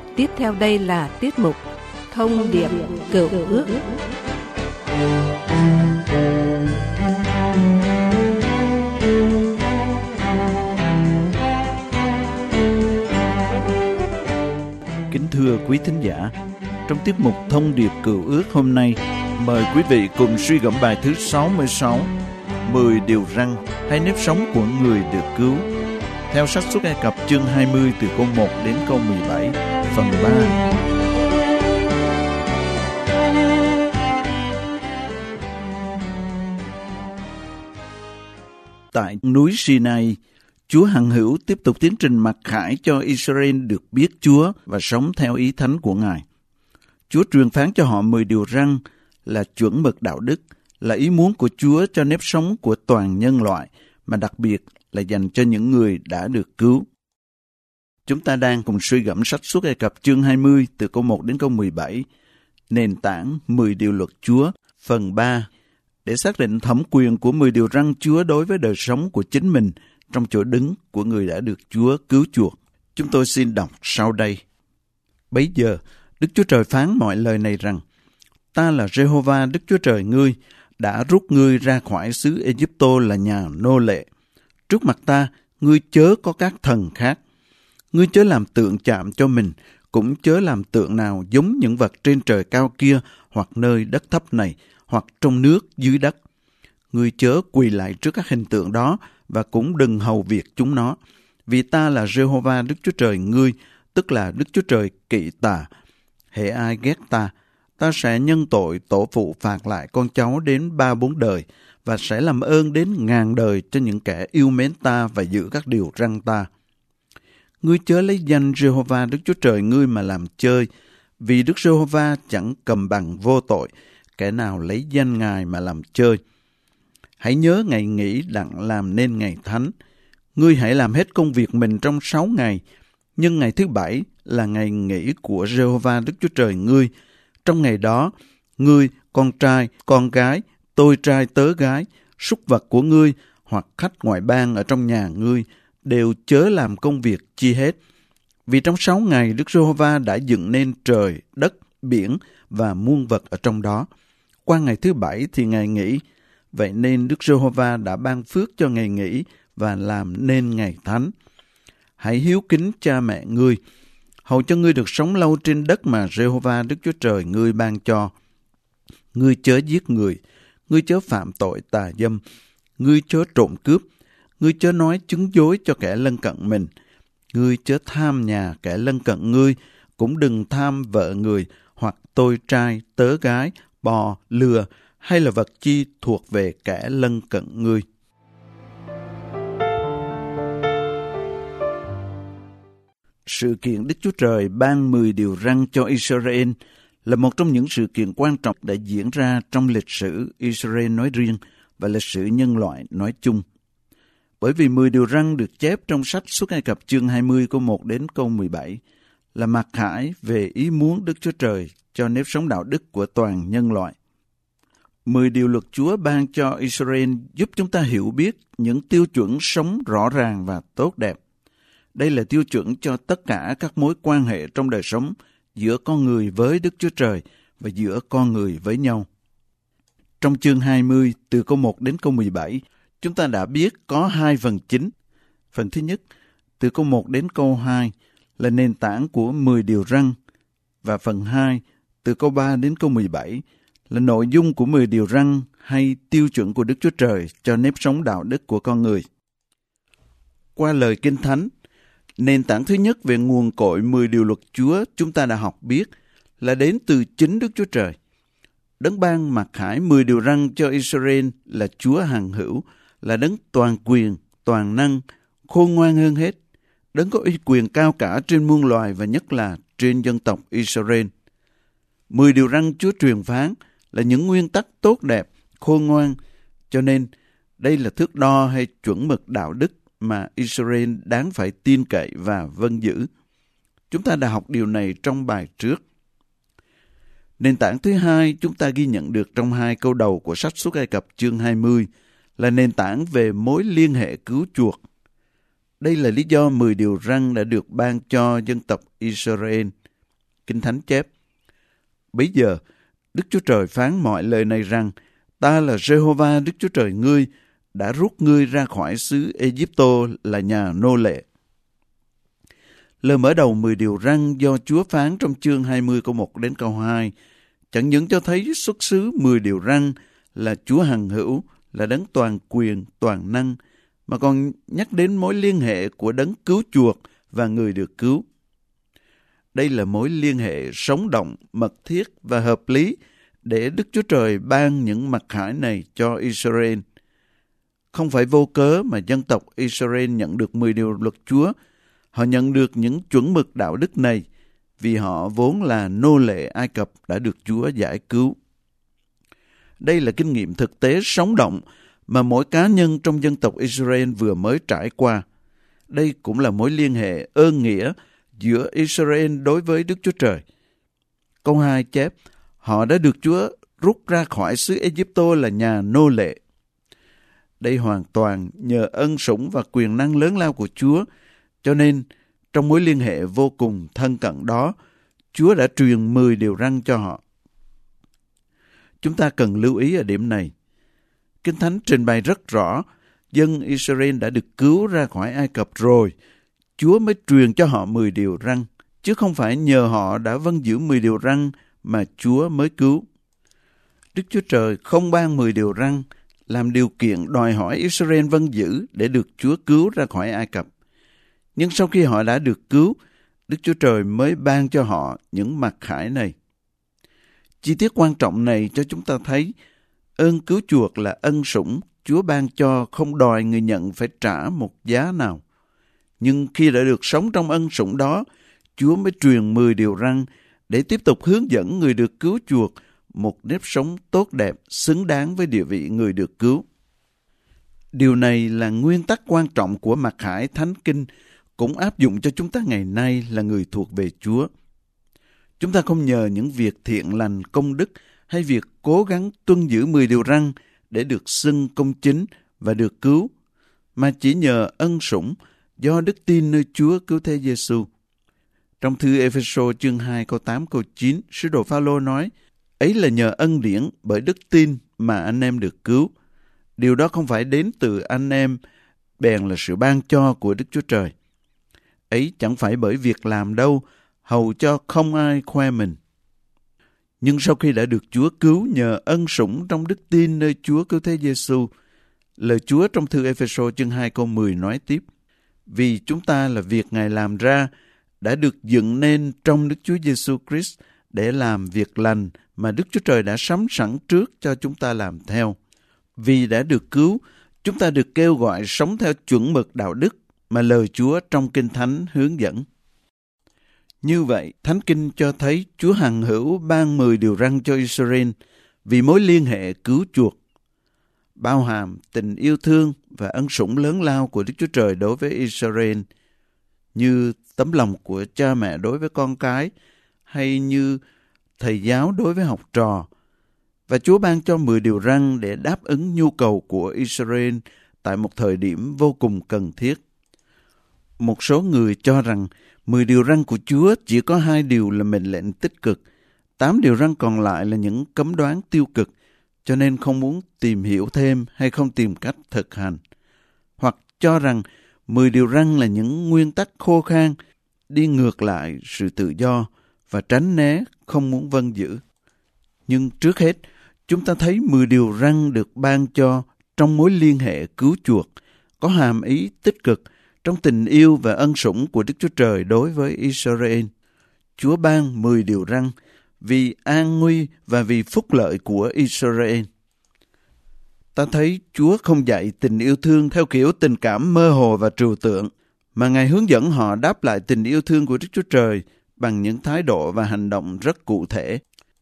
Tiếp theo đây là tiết mục Thông điệp Cựu Ước. Kính thưa quý thính giả, trong tiết mục Thông điệp Cựu Ước hôm nay, mời quý vị cùng suy gẫm bài thứ 66, 10 điều răn hay nếp sống của người được cứu, theo sách Xuất Ai Cập chương 20 từ câu 1 đến câu 17, phần 3. Tại núi Sinai, Chúa hằng hữu tiếp tục tiến trình mặc khải cho Israel được biết Chúa và sống theo ý thánh của Ngài. Chúa truyền phán cho họ 10 điều răn là chuẩn mực đạo đức, là ý muốn của Chúa cho nếp sống của toàn nhân loại, mà đặc biệt là dành cho những người đã được cứu. Chúng ta đang cùng suy gẫm sách Xuất Ai Cập chương 20 từ câu 1 đến câu 17, nền tảng 10 điều luật Chúa, phần 3, để xác định thẩm quyền của 10 điều răn Chúa đối với đời sống của chính mình trong chỗ đứng của người đã được Chúa cứu chuộc. Chúng tôi xin đọc sau đây. Bấy giờ, Đức Chúa Trời phán mọi lời này rằng: Ta là Giê-hô-va Đức Chúa Trời ngươi, đã rút ngươi ra khỏi xứ Ê-díp-tô là nhà nô lệ. Trước mặt ta, ngươi chớ có các thần khác. Ngươi chớ làm tượng chạm cho mình, cũng chớ làm tượng nào giống những vật trên trời cao kia, hoặc nơi đất thấp này, hoặc trong nước dưới đất. Ngươi chớ quỳ lại trước các hình tượng đó, và cũng đừng hầu việc chúng nó. Vì ta là Giê-hô-va Đức Chúa Trời ngươi, tức là Đức Chúa Trời kỵ tà. Hễ ai ghét ta, ta sẽ nhân tội tổ phụ phạt lại con cháu đến 3-4 đời, và sẽ làm ơn đến 1000 đời cho những kẻ yêu mến ta và giữ các điều răn ta. Ngươi chớ lấy danh Giê-hô-va Đức Chúa Trời ngươi mà làm chơi, vì Đức Giê-hô-va chẳng cầm bằng vô tội, kẻ nào lấy danh Ngài mà làm chơi. Hãy nhớ ngày nghỉ đặng làm nên ngày thánh. Ngươi hãy làm hết công việc mình trong 6 ngày, nhưng ngày thứ 7 là ngày nghỉ của Giê-hô-va Đức Chúa Trời ngươi. Trong ngày đó, ngươi, con trai, con gái, tôi trai tớ gái, súc vật của ngươi hoặc khách ngoại bang ở trong nhà ngươi đều chớ làm công việc chi hết. Vì trong 6 ngày Đức Giê-hô-va đã dựng nên trời, đất, biển và muôn vật ở trong đó. Qua ngày thứ 7 thì ngày nghỉ. Vậy nên Đức Giê-hô-va đã ban phước cho ngày nghỉ và làm nên ngày thánh. Hãy hiếu kính cha mẹ ngươi, hầu cho ngươi được sống lâu trên đất mà Giê-hô-va Đức Chúa Trời ngươi ban cho. Ngươi chớ giết người, ngươi chớ phạm tội tà dâm, ngươi chớ trộm cướp, ngươi chớ nói chứng dối cho kẻ lân cận mình, ngươi chớ tham nhà kẻ lân cận ngươi, cũng đừng tham vợ người, hoặc tôi trai, tớ gái, bò, lừa, hay là vật chi thuộc về kẻ lân cận ngươi. Sự kiện Đức Chúa Trời ban 10 điều răn cho Israel là một trong những sự kiện quan trọng đã diễn ra trong lịch sử Israel nói riêng và lịch sử nhân loại nói chung. Bởi vì 10 điều răn được chép trong sách Xuất Ai Cập chương 20 câu 1 đến câu 17 là mặc khải về ý muốn Đức Chúa Trời cho nếp sống đạo đức của toàn nhân loại. 10 điều luật Chúa ban cho Israel giúp chúng ta hiểu biết những tiêu chuẩn sống rõ ràng và tốt đẹp. Đây là tiêu chuẩn cho tất cả các mối quan hệ trong đời sống giữa con người với Đức Chúa Trời và giữa con người với nhau. Trong chương 20, từ câu 1 đến câu 17, chúng ta đã biết có 2 phần chính. Phần thứ nhất, từ câu 1 đến câu 2, là nền tảng của 10 điều răn, và phần 2, từ câu 3 đến câu 17, là nội dung của 10 điều răn hay tiêu chuẩn của Đức Chúa Trời cho nếp sống đạo đức của con người. Qua lời Kinh Thánh, nền tảng thứ nhất về nguồn cội 10 điều luật Chúa chúng ta đã học biết là đến từ chính Đức Chúa Trời. Đấng ban mặc khải 10 điều răn cho Israel là Chúa hằng hữu, là đấng toàn quyền, toàn năng, khôn ngoan hơn hết, đấng có uy quyền cao cả trên muôn loài và nhất là trên dân tộc Israel. 10 điều răn Chúa truyền phán là những nguyên tắc tốt đẹp, khôn ngoan, cho nên đây là thước đo hay chuẩn mực đạo đức mà Israel đáng phải tin cậy và vâng giữ. Chúng ta đã học điều này trong bài trước. Nền tảng thứ hai chúng ta ghi nhận được trong 2 câu đầu của sách Xuất Ai Cập chương 20 là nền tảng về mối liên hệ cứu chuộc. Đây là lý do 10 điều răn đã được ban cho dân tộc Israel. Kinh Thánh chép: Bấy giờ, Đức Chúa Trời phán mọi lời này rằng: Ta là Giê-hô-va Đức Chúa Trời ngươi, đã rút ngươi ra khỏi xứ Ê-díp-tô là nhà nô lệ. Lời mở đầu 10 điều răn do Chúa phán trong chương 20 câu 1 đến câu 2 chẳng những cho thấy xuất xứ 10 điều răn là Chúa hằng hữu, là đấng toàn quyền, toàn năng, mà còn nhắc đến mối liên hệ của đấng cứu chuộc và người được cứu. Đây là mối liên hệ sống động, mật thiết và hợp lý để Đức Chúa Trời ban những mặc khải này cho Israel. Không phải vô cớ mà dân tộc Israel nhận được 10 điều luật Chúa. Họ nhận được những chuẩn mực đạo đức này vì họ vốn là nô lệ Ai Cập đã được Chúa giải cứu. Đây là kinh nghiệm thực tế sống động mà mỗi cá nhân trong dân tộc Israel vừa mới trải qua. Đây cũng là mối liên hệ ơn nghĩa giữa Israel đối với Đức Chúa Trời. Câu 2 chép: Họ đã được Chúa rút ra khỏi xứ Ê-díp-tô là nhà nô lệ. Đây hoàn toàn nhờ ân sủng và quyền năng lớn lao của Chúa, cho nên trong mối liên hệ vô cùng thân cận đó, Chúa đã truyền 10 điều răn cho họ. Chúng ta cần lưu ý ở điểm này. Kinh Thánh trình bày rất rõ, dân Israel đã được cứu ra khỏi Ai Cập rồi, Chúa mới truyền cho họ 10 điều răn, chứ không phải nhờ họ đã vâng giữ 10 điều răn mà Chúa mới cứu. Đức Chúa Trời không ban 10 điều răn làm điều kiện đòi hỏi Israel vâng giữ để được Chúa cứu ra khỏi Ai Cập. Nhưng sau khi họ đã được cứu, Đức Chúa Trời mới ban cho họ những mặc khải này. Chi tiết quan trọng này cho chúng ta thấy ơn cứu chuộc là ân sủng Chúa ban cho, không đòi người nhận phải trả một giá nào. Nhưng khi đã được sống trong ân sủng đó, Chúa mới truyền 10 điều răn để tiếp tục hướng dẫn người được cứu chuộc một nếp sống tốt đẹp, xứng đáng với địa vị người được cứu. Điều này là nguyên tắc quan trọng của mặc khải Thánh Kinh, cũng áp dụng cho chúng ta ngày nay là người thuộc về Chúa. Chúng ta không nhờ những việc thiện lành, công đức hay việc cố gắng tuân giữ 10 điều răn để được xưng công chính và được cứu, mà chỉ nhờ ân sủng do đức tin nơi Chúa cứu thế Giêsu. Trong thư Ê-phê-sô chương 2 câu 8 câu 9, sứ đồ Phao-lô nói: Ấy là nhờ ân điển bởi đức tin mà anh em được cứu. Điều đó không phải đến từ anh em, bèn là sự ban cho của Đức Chúa Trời. Ấy chẳng phải bởi việc làm đâu, hầu cho không ai khoe mình. Nhưng sau khi đã được Chúa cứu nhờ ân sủng trong đức tin nơi Chúa cứu thế Giêsu, lời Chúa trong thư Ê-phê-sô chương 2 câu 10 nói tiếp: Vì chúng ta là việc Ngài làm ra, đã được dựng nên trong Đức Chúa Giêsu Christ để làm việc lành mà Đức Chúa Trời đã sắm sẵn trước cho chúng ta làm theo. Vì đã được cứu, chúng ta được kêu gọi sống theo chuẩn mực đạo đức mà lời Chúa trong Kinh Thánh hướng dẫn. Như vậy, Thánh Kinh cho thấy Chúa hằng hữu ban 10 điều răn cho Israel vì mối liên hệ cứu chuộc, bao hàm tình yêu thương và ân sủng lớn lao của Đức Chúa Trời đối với Israel, như tấm lòng của cha mẹ đối với con cái, hay như thầy giáo đối với học trò. Và Chúa ban cho 10 điều răn để đáp ứng nhu cầu của Israel tại một thời điểm vô cùng cần thiết. Một số người cho rằng 10 điều răn của Chúa chỉ có 2 điều là mệnh lệnh tích cực, 8 điều răn còn lại là những cấm đoán tiêu cực, cho nên không muốn tìm hiểu thêm hay không tìm cách thực hành. Hoặc cho rằng 10 điều răn là những nguyên tắc khô khan, đi ngược lại sự tự do và tránh né, không muốn vâng giữ. Nhưng trước hết, chúng ta thấy 10 điều răn được ban cho trong mối liên hệ cứu chuộc, có hàm ý tích cực trong tình yêu và ân sủng của Đức Chúa Trời đối với Israel. Chúa ban 10 điều răn vì an nguy và vì phúc lợi của Israel. Ta thấy Chúa không dạy tình yêu thương theo kiểu tình cảm mơ hồ và trừu tượng, mà Ngài hướng dẫn họ đáp lại tình yêu thương của Đức Chúa Trời bằng những thái độ và hành động rất cụ thể.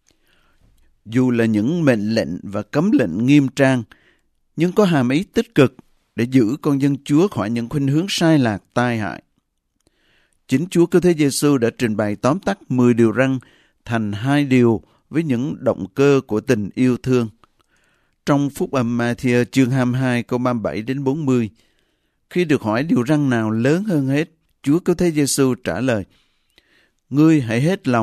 Dù là những mệnh lệnh và cấm lệnh nghiêm trang, nhưng có hàm ý tích cực để giữ con dân Chúa khỏi những khuynh hướng sai lạc tai hại. Chính Chúa cứu thế Giêsu đã trình bày tóm tắt 10 điều răn thành 2 điều với những động cơ của tình yêu thương. Trong Phúc âm Ma-thi-ơ chương 22 câu 37 đến 40, khi được hỏi điều răn nào lớn hơn hết, Chúa cứu thế Giêsu trả lời: Ngươi hãy hết lòng,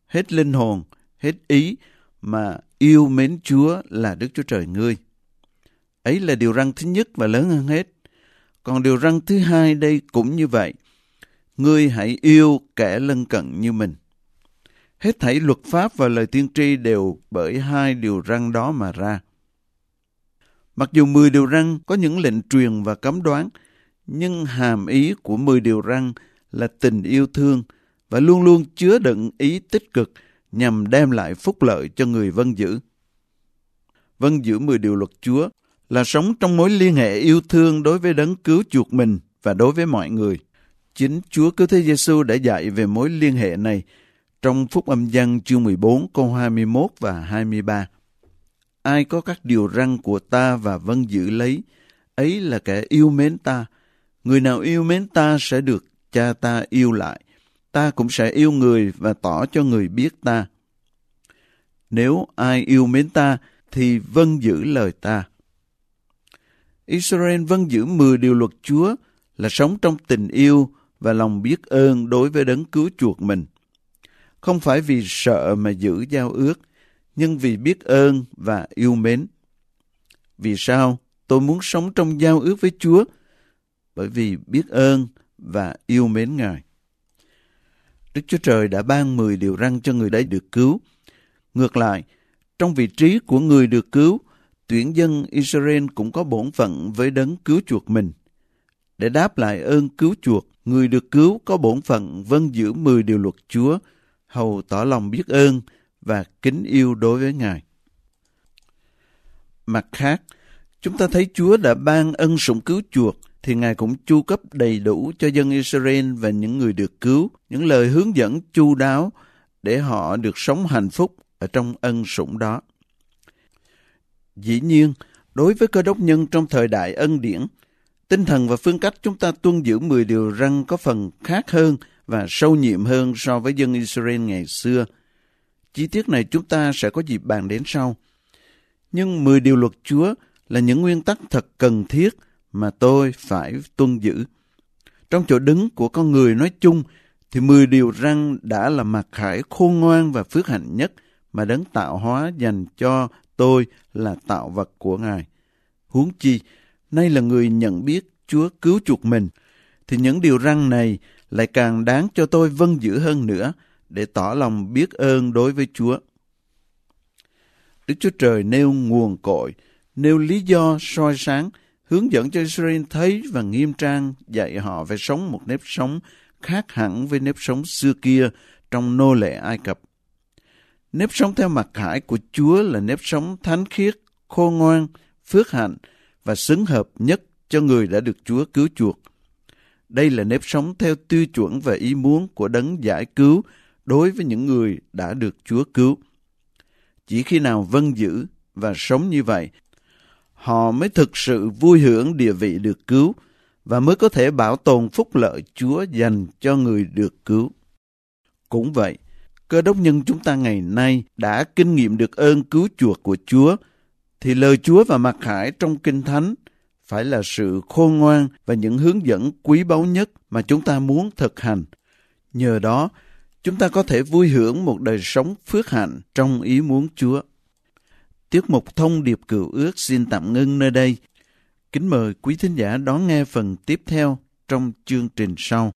hết linh hồn, hết ý mà yêu mến Chúa là Đức Chúa Trời ngươi. Ấy là điều răn thứ nhất và lớn hơn hết. Còn điều răn thứ hai đây cũng như vậy. Ngươi hãy yêu kẻ lân cận như mình. Hết thảy luật pháp và lời tiên tri đều bởi hai điều răn đó mà ra. Mặc dù 10 điều răn có những lệnh truyền và cấm đoán, nhưng hàm ý của 10 điều răn là tình yêu thương và luôn luôn chứa đựng ý tích cực nhằm đem lại phúc lợi cho người vâng giữ. Vâng giữ 10 điều luật Chúa là sống trong mối liên hệ yêu thương đối với đấng cứu chuộc mình và đối với mọi người. Chính Chúa Cứu Thế Giêsu đã dạy về mối liên hệ này trong Phúc Âm Giăng chương 14 câu 21 và 23. Ai có các điều răn của ta và vâng giữ lấy, ấy là kẻ yêu mến ta. Người nào yêu mến ta sẽ được Cha ta yêu lại. Ta cũng sẽ yêu người và tỏ cho người biết ta. Nếu ai yêu mến ta thì vâng giữ lời ta. Israel vâng giữ 10 điều luật Chúa là sống trong tình yêu và lòng biết ơn đối với đấng cứu chuộc mình. Không phải vì sợ mà giữ giao ước, nhưng vì biết ơn và yêu mến. Vì sao tôi muốn sống trong giao ước với Chúa? Bởi vì biết ơn và yêu mến Ngài. Đức Chúa Trời đã ban 10 điều răn cho người đã được cứu. Ngược lại, trong vị trí của người được cứu, tuyển dân Israel cũng có bổn phận với đấng cứu chuộc mình. Để đáp lại ơn cứu chuộc, người được cứu có bổn phận vâng giữ 10 điều luật Chúa, hầu tỏ lòng biết ơn và kính yêu đối với Ngài. Mặt khác, chúng ta thấy Chúa đã ban ân sủng cứu chuộc, thì Ngài cũng chu cấp đầy đủ cho dân Israel và những người được cứu, những lời hướng dẫn chu đáo để họ được sống hạnh phúc ở trong ân sủng đó. Dĩ nhiên, đối với Cơ Đốc nhân trong thời đại ân điển, tinh thần và phương cách chúng ta tuân giữ 10 điều răn có phần khác hơn và sâu nhiệm hơn so với dân Israel ngày xưa. Chi tiết này chúng ta sẽ có dịp bàn đến sau. Nhưng 10 điều luật Chúa là những nguyên tắc thật cần thiết mà tôi phải tuân giữ. Trong chỗ đứng của con người nói chung, thì 10 điều răn đã là mặc khải khôn ngoan và phước hạnh nhất mà đấng tạo hóa dành cho tôi là tạo vật của Ngài. Huống chi, nay là người nhận biết Chúa cứu chuộc mình, thì những điều răn này lại càng đáng cho tôi vâng giữ hơn nữa để tỏ lòng biết ơn đối với Chúa. Đức Chúa Trời nêu nguồn cội, nêu lý do soi sáng, hướng dẫn cho Israel thấy và nghiêm trang dạy họ phải sống một nếp sống khác hẳn với nếp sống xưa kia trong nô lệ Ai Cập. Nếp sống theo mặc khải của Chúa là nếp sống thánh khiết, khôn ngoan, phước hạnh và xứng hợp nhất cho người đã được Chúa cứu chuộc. Đây là nếp sống theo tiêu chuẩn và ý muốn của đấng giải cứu đối với những người đã được Chúa cứu. Chỉ khi nào vâng giữ và sống như vậy, họ mới thực sự vui hưởng địa vị được cứu và mới có thể bảo tồn phúc lợi Chúa dành cho người được cứu. Cũng vậy, Cơ Đốc nhân chúng ta ngày nay đã kinh nghiệm được ơn cứu chuộc của Chúa, thì lời Chúa và mặc khải trong Kinh Thánh phải là sự khôn ngoan và những hướng dẫn quý báu nhất mà chúng ta muốn thực hành. Nhờ đó, chúng ta có thể vui hưởng một đời sống phước hạnh trong ý muốn Chúa. Tiết mục Thông điệp Cựu Ước xin tạm ngưng nơi đây. Kính mời quý thính giả đón nghe phần tiếp theo trong chương trình sau.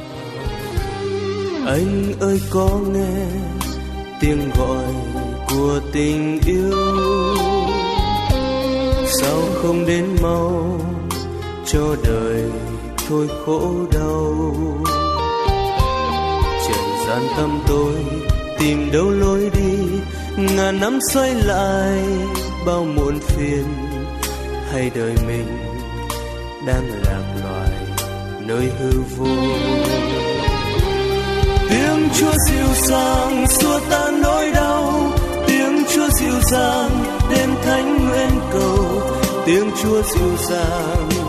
Anh ơi có nghe tiếng gọi của tình yêu, sao không đến mau cho đời thôi khổ đau. Trần gian tâm tôi tìm đâu lối đi, ngàn năm xoay lại bao muộn phiền. Hay đời mình đang lạc loài nơi hư vô. Tiếng Chúa dịu dàng xua tan nỗi đau, tiếng Chúa dịu dàng đêm thánh nguyện cầu, tiếng Chúa dịu dàng